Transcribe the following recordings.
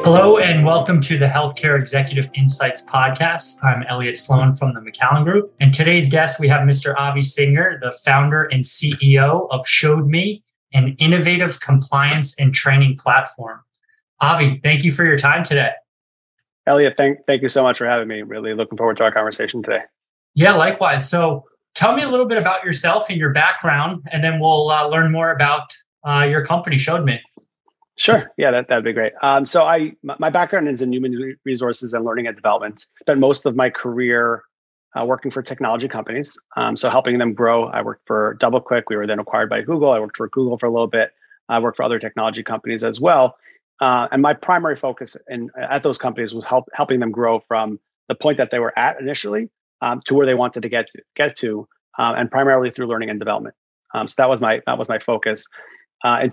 Hello and welcome to the Healthcare Executive Insights podcast. I'm Elliot Sloan from the McAllen Group. And today's guest, we have Mr. Avi Singer, the founder and CEO of ShowedMe, an innovative compliance and training platform. Avi, thank you for your time today. Elliot, thank you so much for having me. Really looking forward to our conversation today. Yeah, likewise. So tell me a little bit about yourself and your background, and then we'll learn more about your company, ShowedMe. Sure. Yeah, that'd be great. My background is in human resources and learning and development. Spent most of my career working for technology companies, so helping them grow. I worked for DoubleClick. We were then acquired by Google. I worked for Google for a little bit. I worked for other technology companies as well. And my primary focus at those companies was helping them grow from the point that they were at initially to where they wanted to get to, and primarily through learning and development. So that was my focus. In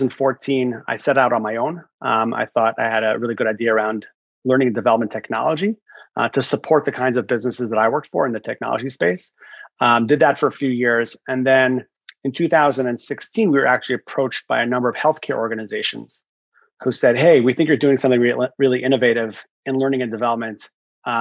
2014, I set out on my own. I thought I had a really good idea around learning and development technology to support the kinds of businesses that I worked for in the technology space. Did that for a few years. And then in 2016, we were actually approached by a number of healthcare organizations who said, hey, we think you're doing something really innovative in learning and development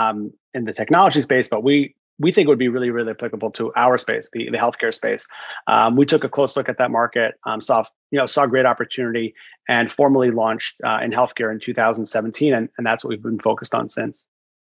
in the technology space, but we think it would be really, really applicable to our space, the healthcare space. We took a close look at that market, saw great opportunity, and formally launched in healthcare in 2017, and that's what we've been focused on since.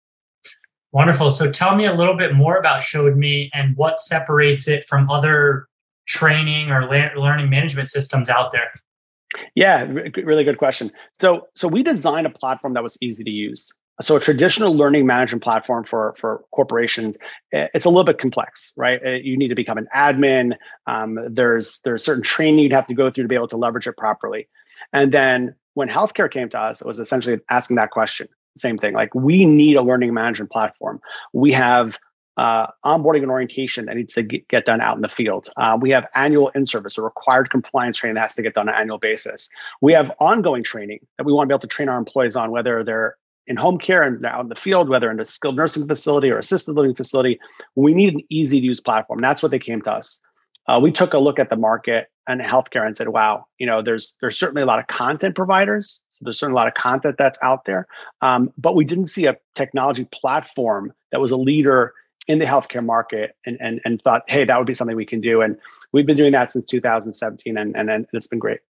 Wonderful. So tell me a little bit more about ShowedMe and what separates it from other training or learning management systems out there. Yeah, really good question. So we designed a platform that was easy to use. So a traditional learning management platform for corporations, it's a little bit complex, right? You need to become an admin. There's certain training you'd have to go through to be able to leverage it properly. And then when healthcare came to us, it was essentially asking that question. Same thing, like we need a learning management platform. We have onboarding and orientation that needs to get done out in the field. We have annual in-service or required compliance training that has to get done on an annual basis. We have ongoing training that we want to be able to train our employees on, whether they're in home care and out in the field, whether in a skilled nursing facility or assisted living facility. We need an easy to use platform. That's what they came to us. We took a look at the market and healthcare and said, wow, there's certainly a lot of content providers. So there's certainly a lot of content that's out there. But we didn't see a technology platform that was a leader in the healthcare market and thought, hey, that would be something we can do. And we've been doing that since 2017 and it's been great.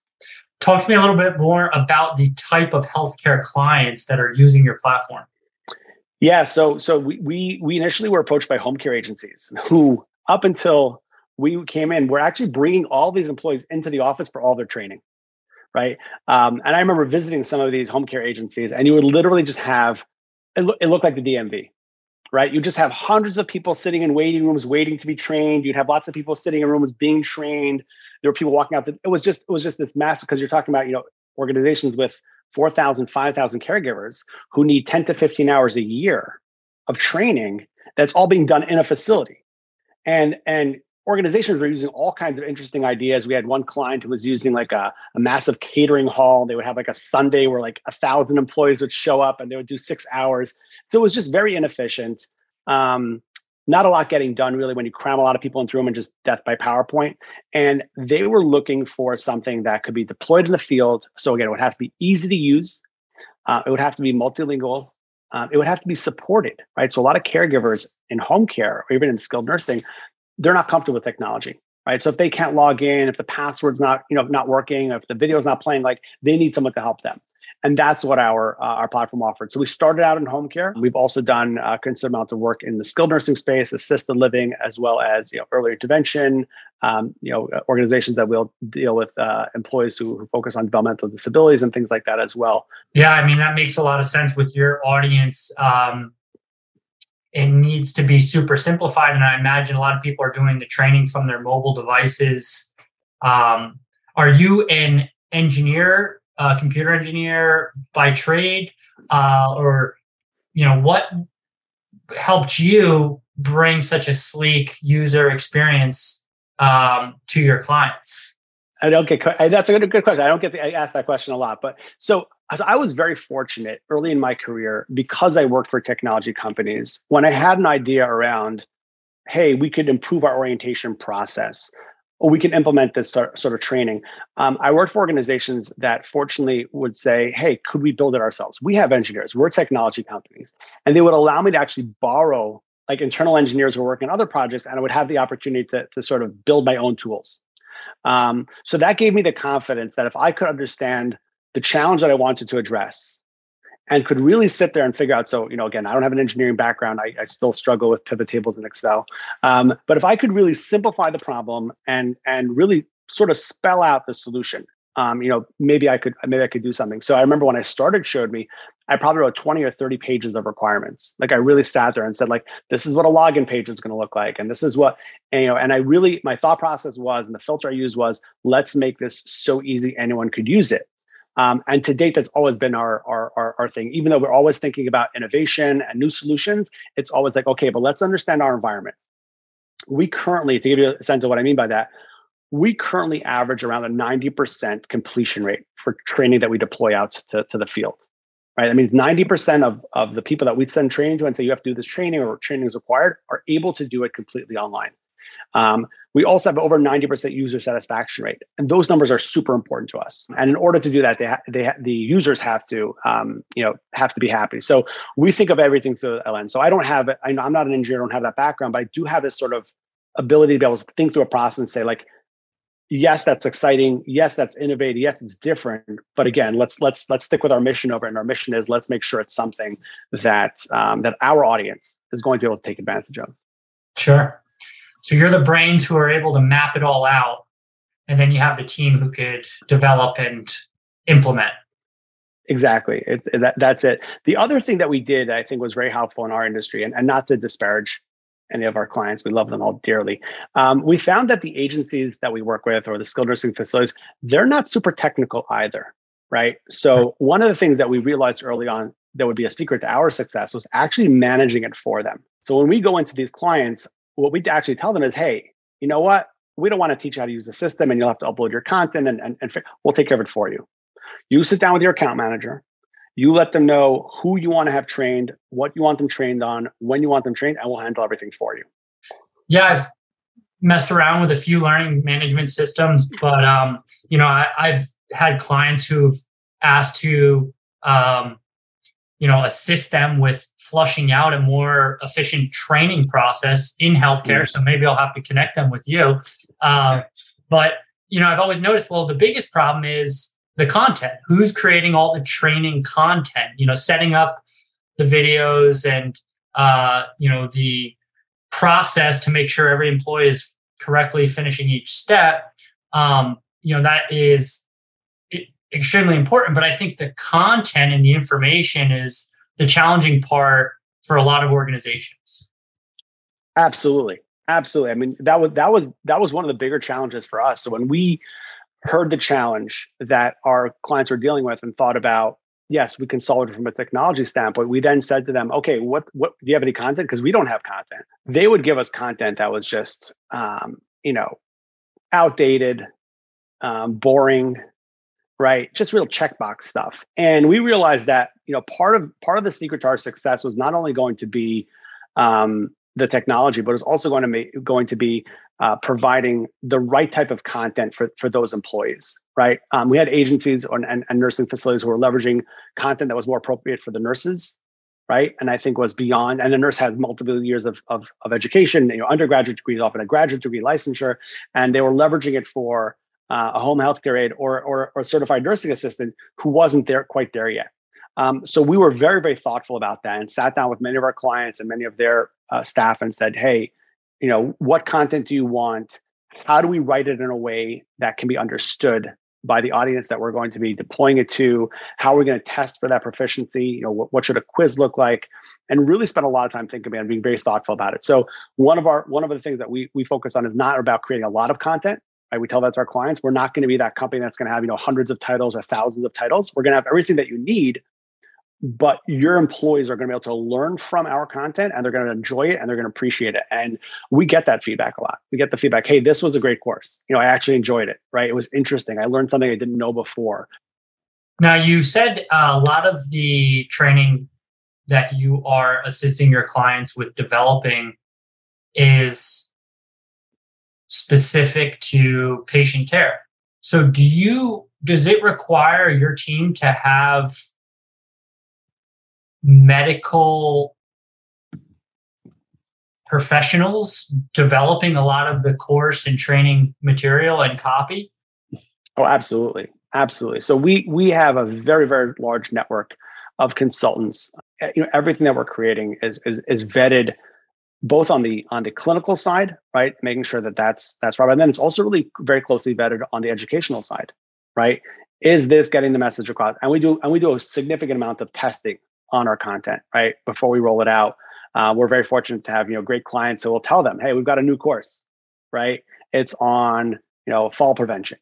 Talk to me a little bit more about the type of healthcare clients that are using your platform. Yeah, so we initially were approached by home care agencies who, up until we came in, were actually bringing all these employees into the office for all their training, right? And I remember visiting some of these home care agencies, and you would literally just have, it looked like the DMV, right? You just have hundreds of people sitting in waiting rooms waiting to be trained. You'd have lots of people sitting in rooms being trained. There were people walking out. It was just this massive, because you're talking about, organizations with 4,000, 5,000 caregivers who need 10 to 15 hours a year of training that's all being done in a facility. And organizations were using all kinds of interesting ideas. We had one client who was using like a massive catering hall. They would have like a Sunday where like 1,000 employees would show up and they would do 6 hours. So it was just very inefficient. Not a lot getting done really when you cram a lot of people into a room and just death by PowerPoint. And they were looking for something that could be deployed in the field. So again, it would have to be easy to use. It would have to be multilingual. It would have to be supported, right? So a lot of caregivers in home care or even in skilled nursing, they're not comfortable with technology, right? So if they can't log in, if the password's not working, if the video's not playing, like they need someone to help them. And that's what our platform offered. So we started out in home care. We've also done a considerable amount of work in the skilled nursing space, assisted living, as well as early intervention. Organizations that will deal with employees who focus on developmental disabilities and things like that as well. Yeah, I mean that makes a lot of sense with your audience. It needs to be super simplified, and I imagine a lot of people are doing the training from their mobile devices. Are you an engineer? Computer engineer by trade, or what helped you bring such a sleek user experience to your clients? That's a good question. I ask that question a lot, but so I was very fortunate early in my career because I worked for technology companies. When I had an idea around, hey, we could improve our orientation process. we can implement this sort of training. I worked for organizations that fortunately would say, hey, could we build it ourselves? We have engineers, we're technology companies. And they would allow me to actually borrow like internal engineers who are working on other projects, and I would have the opportunity to sort of build my own tools. So that gave me the confidence that if I could understand the challenge that I wanted to address and could really sit there and figure out, so, again, I don't have an engineering background. I still struggle with pivot tables in Excel. But if I could really simplify the problem and really sort of spell out the solution, maybe I could do something. So I remember when I started Showed Me, I probably wrote 20 or 30 pages of requirements. Like I really sat there and said, like, this is what a login page is going to look like. And this is what, and I really, my thought process was, and the filter I used was, let's make this so easy anyone could use it. And to date, that's always been our thing. Even though we're always thinking about innovation and new solutions, it's always like, okay, but let's understand our environment. We currently, to give you a sense of what I mean by that, we currently average around a 90% completion rate for training that we deploy out to the field, right? That means 90% of the people that we send training to and say, you have to do this training or training is required, are able to do it completely online. We also have over 90% user satisfaction rate, and those numbers are super important to us. And in order to do that, the users have to be happy. So we think of everything through the lens. So I'm not an engineer, I don't have that background, but I do have this sort of ability to be able to think through a process and say, like, yes, that's exciting. Yes, that's innovative. Yes, it's different. But again, let's stick with our mission over. And our mission is, let's make sure it's something that that our audience is going to be able to take advantage of. Sure. So you're the brains who are able to map it all out, and then you have the team who could develop and implement. Exactly. That's it. The other thing that we did, I think, was very helpful in our industry, and not to disparage any of our clients, we love them all dearly. We found that the agencies that we work with, or the skilled nursing facilities, they're not super technical either, right? So one of the things that we realized early on that would be a secret to our success was actually managing it for them. So when we go into these clients, what we actually tell them is, hey, you know what? We don't want to teach you how to use the system, and you'll have to upload your content, and we'll take care of it for you. You sit down with your account manager. You let them know who you want to have trained, what you want them trained on, when you want them trained, and we'll handle everything for you. Yeah, I've messed around with a few learning management systems, but I've had clients who've asked to assist them with flushing out a more efficient training process in healthcare. Mm-hmm. So maybe I'll have to connect them with you. But I've always noticed, well, the biggest problem is the content. Who's creating all the training content? Setting up the videos and the process to make sure every employee is correctly finishing each step. That is extremely important. But I think the content and the information is the challenging part for a lot of organizations. Absolutely. I mean, that was one of the bigger challenges for us. So when we heard the challenge that our clients were dealing with and thought about, yes, we can solve it from a technology standpoint, we then said to them, okay, what do you have any content? Because we don't have content. They would give us content that was just, outdated, boring, right? Just real checkbox stuff. And we realized that, part of the secret to our success was not only going to be the technology, but it's also going to be providing the right type of content for those employees, right? We had agencies and nursing facilities who were leveraging content that was more appropriate for the nurses, right? And I think was beyond, and the nurse has multiple years of education, undergraduate degrees, often a graduate degree, licensure, and they were leveraging it for a home healthcare aide or a certified nursing assistant who wasn't quite there yet. So we were very, very thoughtful about that and sat down with many of our clients and many of their staff and said, hey, what content do you want? How do we write it in a way that can be understood by the audience that we're going to be deploying it to? How are we going to test for that proficiency? What should a quiz look like? And really spend a lot of time thinking about it and being very thoughtful about it. So one of the things that we focus on is not about creating a lot of content. Right? We tell that to our clients. We're not going to be that company that's going to have hundreds of titles or thousands of titles. We're going to have everything that you need, but your employees are going to be able to learn from our content, and they're going to enjoy it, and they're going to appreciate it. And we get that feedback a lot. We get the feedback, hey, this was a great course. I actually enjoyed it, right? It was interesting. I learned something I didn't know before. Now, you said a lot of the training that you are assisting your clients with developing is specific to patient care. So does it require your team to have medical professionals developing a lot of the course and training material and copy? Oh, absolutely. Absolutely. So we have a very, very large network of consultants. Everything that we're creating is vetted both on the clinical side, right? Making sure that that's right. And then it's also really very closely vetted on the educational side, right? Is this getting the message across? And we do a significant amount of testing on our content, right? Before we roll it out. We're very fortunate to have, great clients who will tell them, hey, we've got a new course, right? It's on, fall prevention.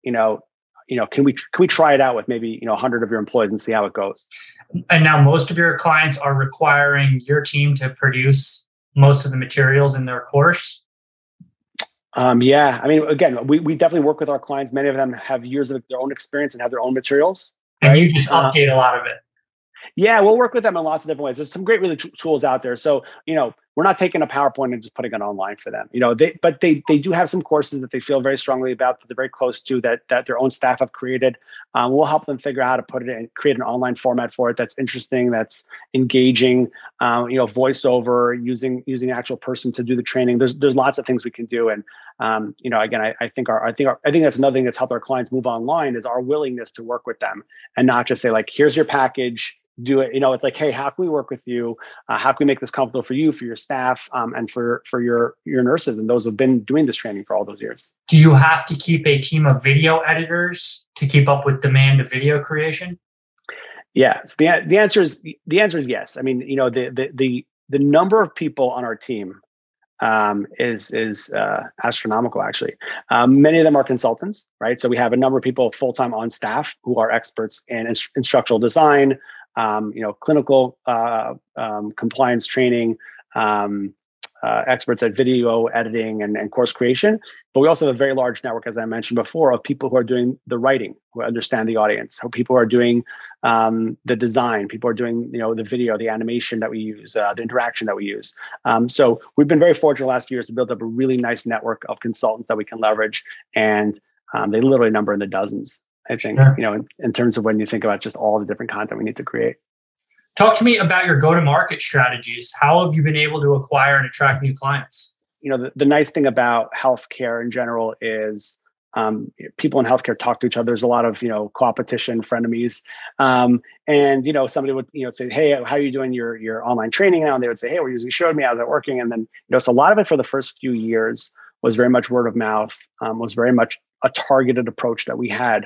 Can we try it out with maybe 100 of your employees and see how it goes? And now most of your clients are requiring your team to produce most of the materials in their course. Yeah, I mean, again, we definitely work with our clients. Many of them have years of their own experience and have their own materials. And you just update a lot of it. Yeah, we'll work with them in lots of different ways. There's some great really tools out there. So, we're not taking a PowerPoint and just putting it online for them. They do have some courses that they feel very strongly about, that they're very close to, that their own staff have created. We'll help them figure out how to put it in, create an online format for it that's interesting, that's engaging. Voiceover, using actual person to do the training. There's lots of things we can do. And again, I think that's another thing that's helped our clients move online is our willingness to work with them and not just say like, here's your package. Do it. It's like, hey, how can we work with you? How can we make this comfortable for you, for your staff, and for your nurses and those who've been doing this training for all those years? Do you have to keep a team of video editors to keep up with demand of video creation? Yes. The answer is yes. I mean, the number of people on our team is astronomical, actually. Many of them are consultants, right? So we have a number of people full-time on staff who are experts in instructional design, clinical compliance training, experts at video editing and course creation. But we also have a very large network, as I mentioned before, of people who are doing the writing, who understand the audience, who people who are doing the design, people who are doing the video, the animation that we use, the interaction that we use. So we've been very fortunate the last few years to build up a really nice network of consultants that we can leverage, and they literally number in the dozens. I think, sure. In terms of when you think about just all the different content we need to create. Talk to me about your go-to-market strategies. How have you been able to acquire and attract new clients? The nice thing about healthcare in general is people in healthcare talk to each other. There's a lot of, competition, frenemies. And, somebody would, say, hey, how are you doing your online training now? And they would say, hey, we're using Showed Me, how's that working? And then, so a lot of it for the first few years was very much word of mouth, was very much a targeted approach that we had.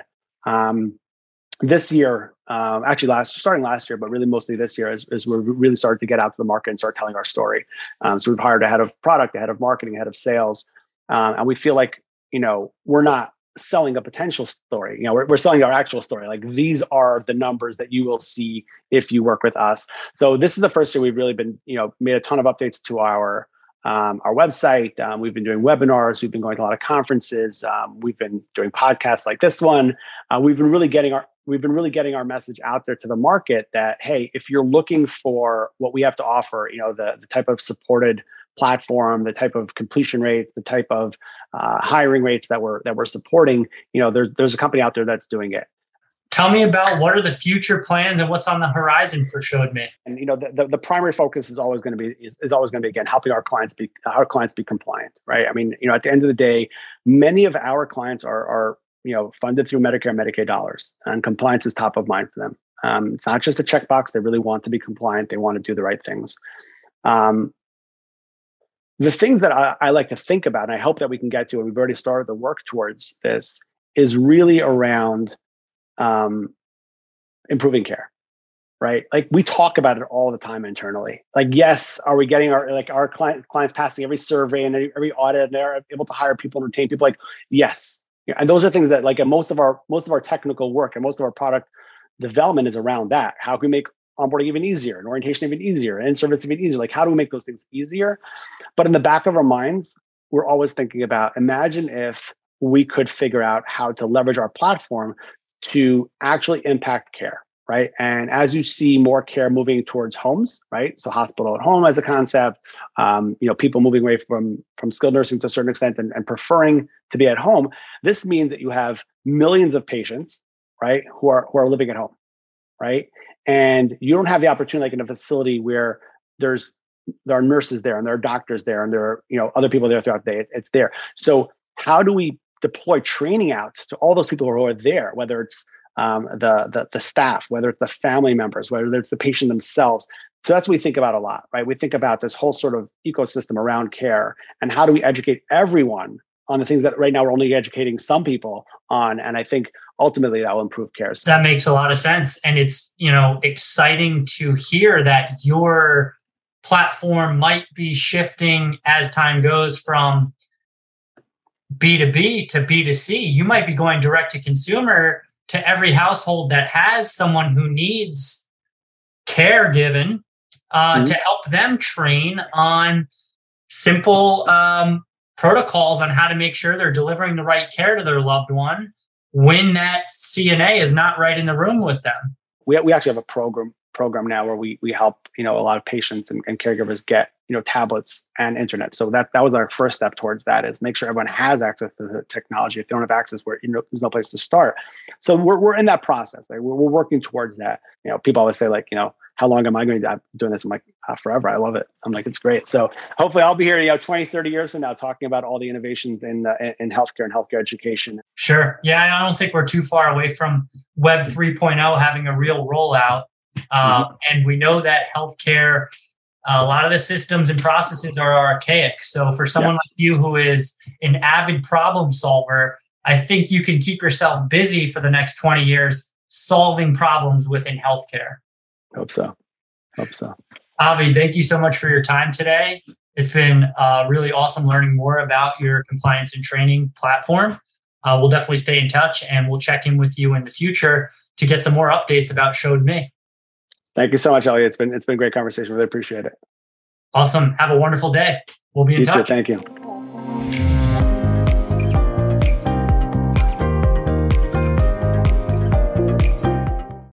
This year, starting last year, but really mostly this year, is we really started to get out to the market and start telling our story. So we've hired a head of product, a head of marketing, a head of sales, and we feel like we're not selling a potential story. We're selling our actual story. Like, these are the numbers that you will see if you work with us. So this is the first year we've really been made a ton of updates to our website. We've been doing webinars. We've been going to a lot of conferences. We've been doing podcasts like this one. We've been really getting our message out there to the market that, hey, if you're looking for what we have to offer, the type of supported platform, the type of completion rate, the type of hiring rates that we're supporting, there's a company out there that's doing it. Tell me about what are the future plans and what's on the horizon for Showed Me. And the primary focus is always going to be again helping our clients be compliant, right? I mean, at the end of the day, many of our clients are funded through Medicare and Medicaid dollars, and compliance is top of mind for them. It's not just a checkbox; they really want to be compliant. They want to do the right things. The things that I like to think about, and I hope that we can get to, and we've already started the work towards this, is really around improving care, right? Like, we talk about it all the time internally. Like, yes, are we getting our clients passing every survey and every audit, and they're able to hire people and retain people? Like, yes. And those are things that, like, most of our technical work and most of our product development is around that. How can we make onboarding even easier and orientation even easier and in-service even easier? Like, how do we make those things easier? But in the back of our minds, we're always thinking about, imagine if we could figure out how to leverage our platform to actually impact care, right? And as you see more care moving towards homes, right? So hospital at home as a concept, people moving away from skilled nursing to a certain extent and preferring to be at home. This means that you have millions of patients, right, who are living at home, right? And you don't have the opportunity like in a facility where there are nurses there and there are doctors there and there are other people there throughout the day. It's there. So how do we deploy training out to all those people who are there, whether it's the staff, whether it's the family members, whether it's the patient themselves? So that's what we think about a lot, right? We think about this whole sort of ecosystem around care and how do we educate everyone on the things that right now we're only educating some people on. And I think ultimately that will improve care. That makes a lot of sense. And it's, exciting to hear that your platform might be shifting as time goes from B2B to B2C. You might be going direct to consumer to every household that has someone who needs care given to help them train on simple protocols on how to make sure they're delivering the right care to their loved one when that CNA is not right in the room with them. We actually have a program now where we help a lot of patients and caregivers get tablets and internet. So that was our first step towards that, is make sure everyone has access to the technology. If they don't have access, there's no place to start. So we're in that process. Like we're working towards that. People always say like how long am I going to be doing this? I'm like, forever. I love it. I'm like, it's great. So hopefully I'll be here 20, 30 years from now talking about all the innovations in healthcare and healthcare education. Sure. Yeah, I don't think we're too far away from Web 3.0 having a real rollout. And we know that healthcare, a lot of the systems and processes are archaic. So for someone like you who is an avid problem solver, I think you can keep yourself busy for the next 20 years solving problems within healthcare. Hope so. Avi, thank you so much for your time today. It's been really awesome learning more about your compliance and training platform. We'll definitely stay in touch and we'll check in with you in the future to get some more updates about ShoWDme. Thank you so much, Elliot. It's been a great conversation. Really appreciate it. Awesome. Have a wonderful day. We'll be in touch. You too. Thank you.